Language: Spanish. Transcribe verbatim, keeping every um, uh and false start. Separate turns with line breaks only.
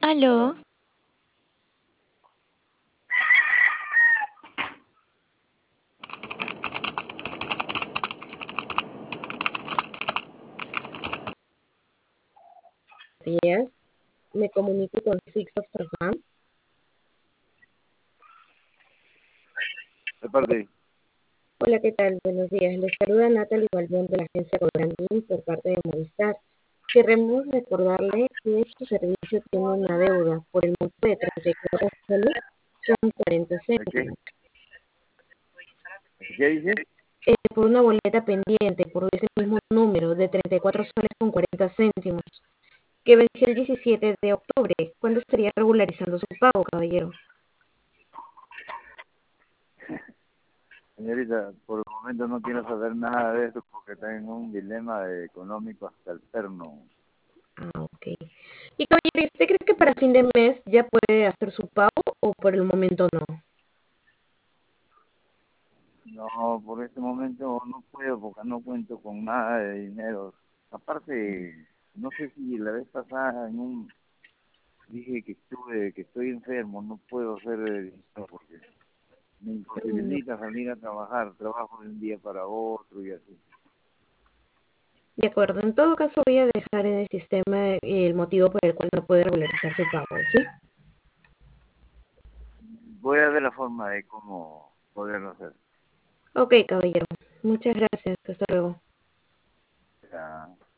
Aló,
Días, me comunico con Sixto Farfán.
De parte,
Hola, ¿qué tal? Buenos días. Les saluda Natalie Balbón de la agencia Cobrandín por parte de Movistar. Queremos recordarle que su servicio tiene una deuda por el monto de treinta y cuatro soles con cuarenta
¿de qué?
céntimos.
¿De qué dice?
Eh, por una boleta pendiente por ese mismo número de treinta y cuatro soles con cuarenta céntimos que venció el diecisiete de octubre. ¿Cuándo estaría regularizando su pago, caballero?
Señorita, por el momento no quiero saber nada de eso porque tengo un dilema económico hasta el perno.
Ah, ok. Y caballero, ¿usted cree que para fin de mes ya puede hacer su pago o por el momento no?
No, por este momento no puedo porque no cuento con nada de dinero. Aparte, no sé si la vez pasada en un dije que estuve, que estoy enfermo, no puedo hacer eh, dinero porque me
Mm,
imposibilita salir a trabajar, trabajo de un día para otro y así.
De acuerdo, en todo caso voy a dejar en el sistema el motivo por el cual no puede regularizar su pago, ¿sí?
Voy a ver la forma de cómo poderlo hacer.
Ok, caballero. Muchas gracias. Hasta luego.
Ya.